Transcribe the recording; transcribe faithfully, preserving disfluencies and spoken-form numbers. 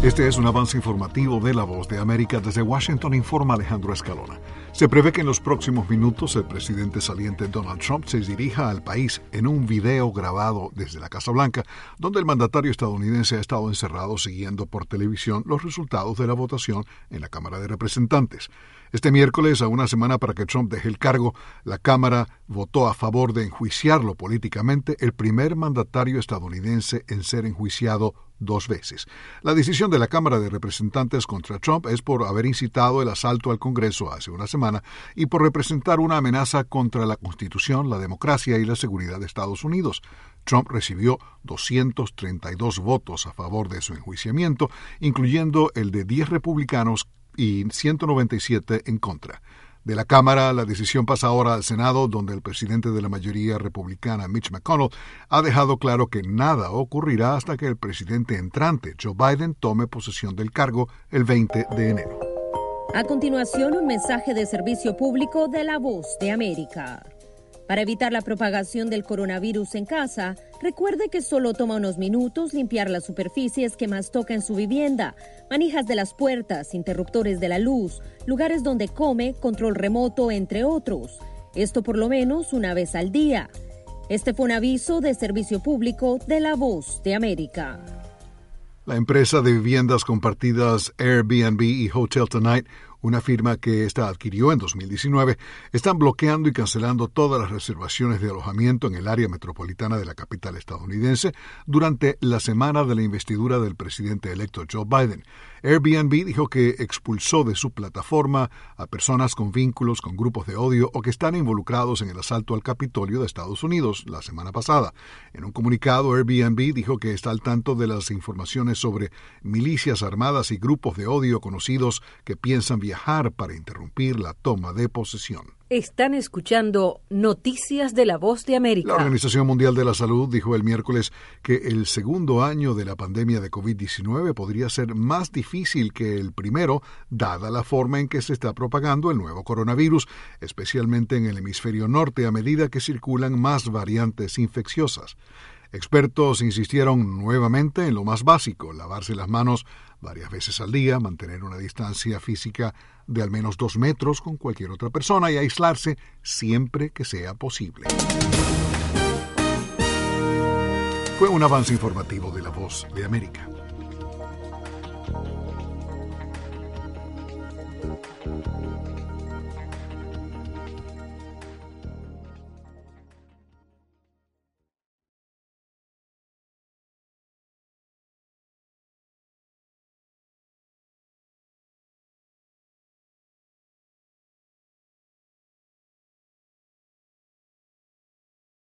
Este es un avance informativo de La Voz de América. Desde Washington informa Alejandro Escalona. Se prevé que en los próximos minutos el presidente saliente Donald Trump se dirija al país en un video grabado desde la Casa Blanca, donde el mandatario estadounidense ha estado encerrado siguiendo por televisión los resultados de la votación en la Cámara de Representantes. Este miércoles, a una semana para que Trump deje el cargo, la Cámara votó a favor de enjuiciarlo políticamente, el primer mandatario estadounidense en ser enjuiciado dos veces. La decisión de la Cámara de Representantes contra Trump es por haber incitado el asalto al Congreso hace una semana y por representar una amenaza contra la Constitución, la democracia y la seguridad de Estados Unidos. Trump recibió doscientos treinta y dos votos a favor de su enjuiciamiento, incluyendo el de diez republicanos y ciento noventa y siete en contra. De la Cámara, la decisión pasa ahora al Senado, donde el presidente de la mayoría republicana, Mitch McConnell, ha dejado claro que nada ocurrirá hasta que el presidente entrante, Joe Biden, tome posesión del cargo el veinte de enero. A continuación, un mensaje de servicio público de La Voz de América. Para evitar la propagación del coronavirus en casa, recuerde que solo toma unos minutos limpiar las superficies que más toca en su vivienda, manijas de las puertas, interruptores de la luz, lugares donde come, control remoto, entre otros. Esto por lo menos una vez al día. Este fue un aviso de servicio público de La Voz de América. La empresa de viviendas compartidas Airbnb y Hotel Tonight, una firma que ésta adquirió en dos mil diecinueve, están bloqueando y cancelando todas las reservaciones de alojamiento en el área metropolitana de la capital estadounidense durante la semana de la investidura del presidente electo Joe Biden. Airbnb dijo que expulsó de su plataforma a personas con vínculos con grupos de odio o que están involucrados en el asalto al Capitolio de Estados Unidos la semana pasada. En un comunicado, Airbnb dijo que está al tanto de las informaciones sobre milicias armadas y grupos de odio conocidos que piensan viajar para interrumpir la toma de posesión. Están escuchando Noticias de La Voz de América. La Organización Mundial de la Salud dijo el miércoles que el segundo año de la pandemia de covid diecinueve podría ser más difícil que el primero, dada la forma en que se está propagando el nuevo coronavirus, especialmente en el hemisferio norte a medida que circulan más variantes infecciosas. Expertos insistieron nuevamente en lo más básico: lavarse las manos varias veces al día, mantener una distancia física de al menos dos metros con cualquier otra persona y aislarse siempre que sea posible. Fue un avance informativo de La Voz de América.